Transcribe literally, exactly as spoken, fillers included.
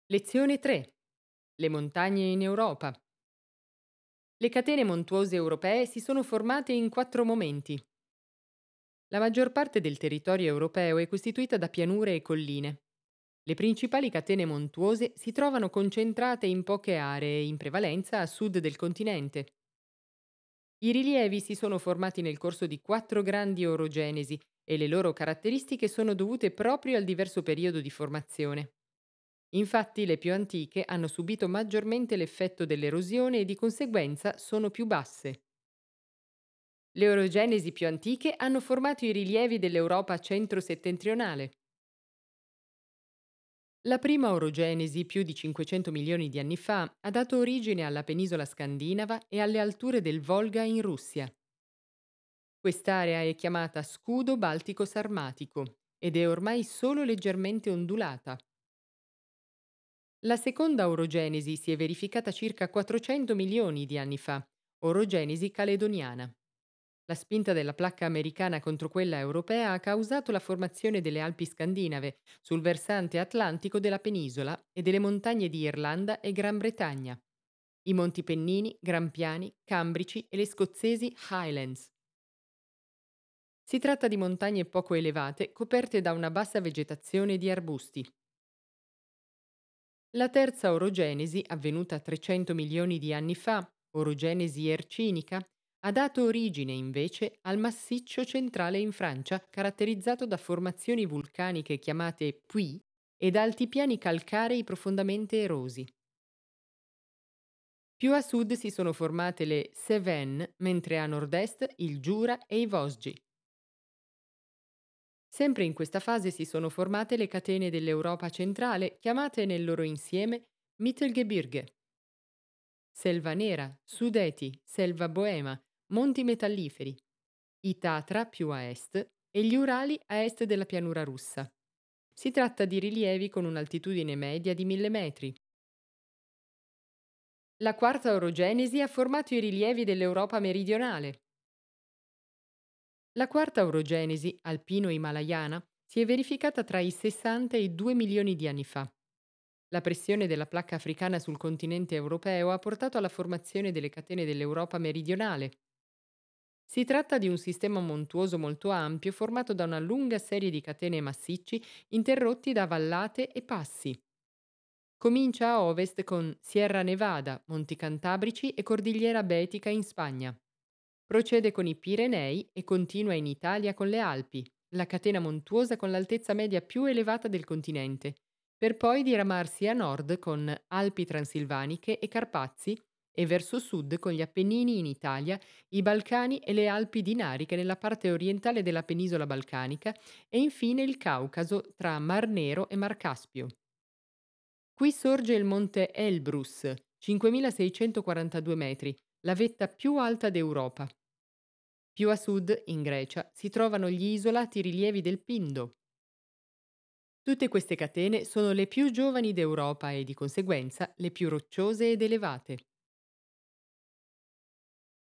Lezione tre. Le montagne in Europa. Le catene montuose europee si sono formate in quattro momenti. La maggior parte del territorio europeo è costituita da pianure e colline. Le principali catene montuose si trovano concentrate in poche aree, in prevalenza a sud del continente. I rilievi si sono formati nel corso di quattro grandi orogenesi e le loro caratteristiche sono dovute proprio al diverso periodo di formazione. Infatti le più antiche hanno subito maggiormente l'effetto dell'erosione e di conseguenza sono più basse. Le orogenesi più antiche hanno formato i rilievi dell'Europa centro-settentrionale. La prima orogenesi, più di cinquecento milioni di anni fa, ha dato origine alla penisola scandinava e alle alture del Volga in Russia. Quest'area è chiamata scudo baltico-sarmatico ed è ormai solo leggermente ondulata. La seconda orogenesi si è verificata circa quattrocento milioni di anni fa, orogenesi caledoniana. La spinta della placca americana contro quella europea ha causato la formazione delle Alpi scandinave sul versante atlantico della penisola e delle montagne di Irlanda e Gran Bretagna, i Monti Pennini, Grampiani, Cambrici e le scozzesi Highlands. Si tratta di montagne poco elevate coperte da una bassa vegetazione di arbusti. La terza orogenesi, avvenuta trecento milioni di anni fa, orogenesi ercinica, ha dato origine invece al massiccio centrale in Francia, caratterizzato da formazioni vulcaniche chiamate puits e da altipiani calcarei profondamente erosi. Più a sud si sono formate le Cévennes, mentre a nord-est il Giura e i Vosgi. Sempre in questa fase si sono formate le catene dell'Europa centrale, chiamate nel loro insieme Mittelgebirge. Selva Nera, Sudeti, Selva Boema, Monti Metalliferi, i Tatra più a est e gli Urali a est della pianura russa. Si tratta di rilievi con un'altitudine media di mille metri. La quarta orogenesi ha formato i rilievi dell'Europa meridionale. La quarta orogenesi, alpino-himalayana, si è verificata tra i sessanta e i due milioni di anni fa. La pressione della placca africana sul continente europeo ha portato alla formazione delle catene dell'Europa meridionale. Si tratta di un sistema montuoso molto ampio formato da una lunga serie di catene massicci interrotti da vallate e passi. Comincia a ovest con Sierra Nevada, Monti Cantabrici e Cordigliera Betica in Spagna. Procede con i Pirenei e continua in Italia con le Alpi, la catena montuosa con l'altezza media più elevata del continente, per poi diramarsi a nord con Alpi Transilvaniche e Carpazi e verso sud con gli Appennini in Italia, i Balcani e le Alpi Dinariche nella parte orientale della penisola balcanica e infine il Caucaso tra Mar Nero e Mar Caspio. Qui sorge il monte Elbrus, cinquemilaseicentoquarantadue metri, la vetta più alta d'Europa. Più a sud, in Grecia, si trovano gli isolati rilievi del Pindo. Tutte queste catene sono le più giovani d'Europa e di conseguenza le più rocciose ed elevate.